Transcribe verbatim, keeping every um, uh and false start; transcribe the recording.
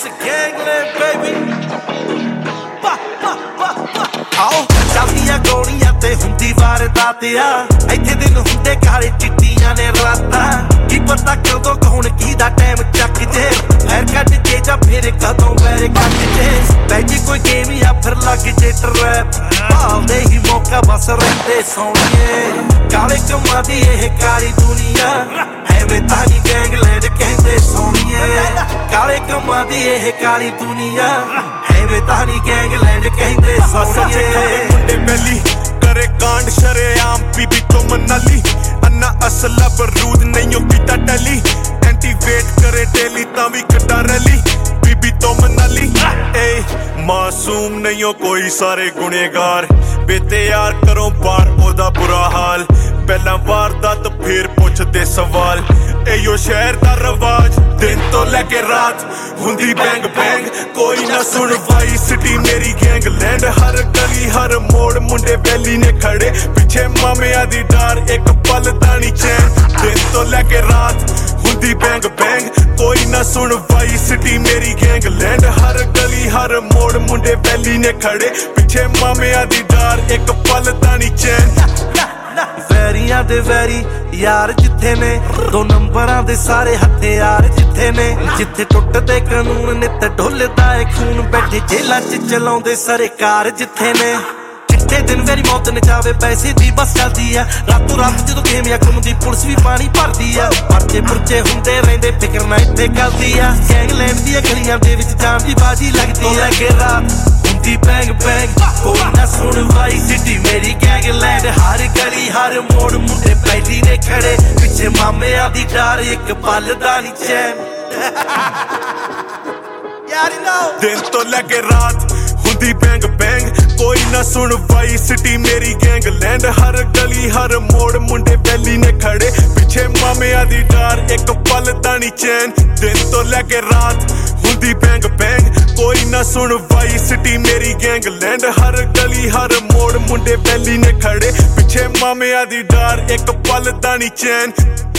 It's a gangland, baby. Ba, ba, ba, ba. आओ ਚੱਲਦੀਆਂ ਗੋਲੀਆਂ ਤੇ ਹੁੰਦੀ ਵਾਰਦਾਤ ਆ ਇੱਥੇ ਦਿਨ ਹੁੰਦੇ ਕਾਲੇ ਚਿੱਟੀਆਂ ਨੇ ਰਾਤਾਂ ਕੀ ਪਤਾ ਕਦੋਂ ਕੌਣ ਕਿਹਦਾ ਟਾਈਮ ਚੱਕ ਜੇ ਫੇਰ ਕੱਢ ਕੇ ਜਾਂ ਫਿਰ ਕਦੋਂ ਵੈਰ ਕੱਢ ਜੇ ਬੈਜੀ ਕੋਈ ਗੇਮ ਜਾਂ ਫਿਰ ਲੱਗ ਜੇ ਟਰੈਪ ਭਾਲਦੇ ਹੀ ਮੌਕਾ ਬਸ ਰਹਿੰਦੇ ਸੋਹਣੀਏ ਕਾਲੇ ਕੰਮਾਂ ਦੀ ਇਹ ਕਾਲੀ ਦੁਨੀਆ ਐਵੇਂ ਤਾਂ ਨਹੀਂ ਗੈਂਗਲੈਂਡ ਕਹਿੰਦੇ ਸੋਹਣੀਏ ਕਾਲੇ ਕੰਮਾਂ ਦੀ ਇਹ ਕਾਲੀ ਦੁਨੀਆ ਐਵੇਂ ਤਾਂ ਨਹੀਂ ਗੈਂਗਲੈਂਡ ਕਹਿੰਦੇ ਸੋਹਣੀਏ ਮੁੰਡੇ ਪਹਿਲੀ करे कांड शरेआम बीबी तो मनाली अन्ना असला बरूद नहीं पीता टली एंटी वेट करे डेली तावी कटा रैली बीबी तो मनाली ए मासूम नहीं हो कोई सारे गुनेगार बेते यार करो बार ओदा बुरा हाल पहला वारदात फिर पुछदे सवाल एयो शहर दा रवाज दिन तो लेके रात हुंदी बैंग बैंग कोई ना सुन वाई सिटी मेरी गैंगलैंड हर गली हर मोड़ मुंडे वैली ने खड़े पीछे मामिया दी डार एक पल दानी चैन दिन तो लेके रात हुंदी बैंग बैंग कोई ना सुन वाई सिटी मेरी गैंगलैंड हर गली हर मोड़ मुंडे वैली ने खड़े पीछे मामिया दी डार एक पल दानी चैन ਵੈਰੀਆਂ ਦੇ ਵੈਰੀ ਯਾਰ ਜਿੱਥੇ ਨੇ ਦੋ ਨੰਬਰਾਂ ਦੇ ਸਾਰੇ ਹਥਿਆਰ ਜਿੱਥੇ ਨੇ ਜਿੱਥੇ ਟੁੱਟਦੇ ਕਾਨੂੰਨ ਨਿੱਤ ਢੁੱਲਦਾ ਏ ਖੂਨ ਬੈਠੇ ਜੇਲਾਂ 'ਚ ਚਲਾਉਂਦੇ ਸਰਕਾਰ ਜਿੱਥੇ ਨੇ ਚਿੱਟੇ ਦਿਨ ਵੈਰੀ ਮੌਤ ਨਚਾਵੇ ਪੈਸੇ ਦੀ ਬਸ ਚੱਲਦੀ ਆ ਰਾਤੋਂ ਰਾਤ ਜਦੋਂ ਗੇਮ ਜਾਂ ਘੁੰਮਦੀ ਪੁਲਿਸ ਵੀ ਪਾਣੀ ਭਰਦੀ ਆ ਪਰਚੇ ਪੁਰਚੇ ਹੁੰਦੇ ਰਹਿੰਦੇ ਫਿਕਰ ਨਾ ਇੱਥੇ ਕਰਦੀ ਆ ਗੈਂਗਲੈਂਡ ਦੀਆਂ ਗਲੀਆਂ ਦੇ ਵਿੱਚ ਜਾਨ ਦੀ ਬਾਜੀ ਲੱਗਦੀ ਆ ਕਿ ਰਾਤ ਹੁੰਦੀ ਬੈਂਗ ਬੈਂਗ ਕੋਈ ਨਾ ਸੁਣ ਵਾਈ ਸਿਟੀ ਮੇਰੀ ਗੈਂਗਲੈਂਡ ਹਰ ਗਲੀ ਹਰ ਮੋੜ ਮੁੰਡੇ ਪਹਿਲੀ ਨੇ ਖੜੇ ਪਿੱਛੇ ਮਾਮਿਆਂ ਦੀ ਡਾਰ ਇੱਕ ਪਲ ਦਾ ਨੀ ਚੈਨ ਯਾਰ ਨੋ ਦਿਨ ਤੋਂ ਲੈ ਕੇ ਰਾਤ ਹੁੰਦੀ ਬੈਂਗ ਬੈਂਗ ਕੋਈ ਨਾ ਸੁਣ ਵਾਈ ਸਿਟੀ ਮੇਰੀ ਗੈਂਗਲੈਂਡ ਹਰ ਗਲੀ ਹਰ ਮੋੜ ਮੁੰਡੇ ਵੈਲੀ ਨੇ ਖੜੇ ਪਿੱਛੇ ਮਾਮਿਆਂ ਦੀ ਡਾਰ ਇੱਕ ਪਲ ਦਾ ਨੀ ਚੈਨ ਦਿਨ ਤੋਂ ਲੈ ਕੇ ਰਾਤ ਹੁੰਦੀ ਬੈਂਗ ਬੈਂਗ ਕੋਈ ਨਾ ਸੁਣ ਵਾਈ ਸਿਟੀ ਮੇਰੀ ਗੈਂਗਲੈਂਡ ਹਰ ਗਲੀ ਹਰ ਮੋੜ ਮੁੰਡੇ ਵੈਲੀ ਨੇ ਖੜੇ ਪਿੱਛੇ ਮਾਮਿਆਂ ਦੀ ਡਾਰ ਇੱਕ ਪਲ ਦਾ ਨੀ ਚੈਨ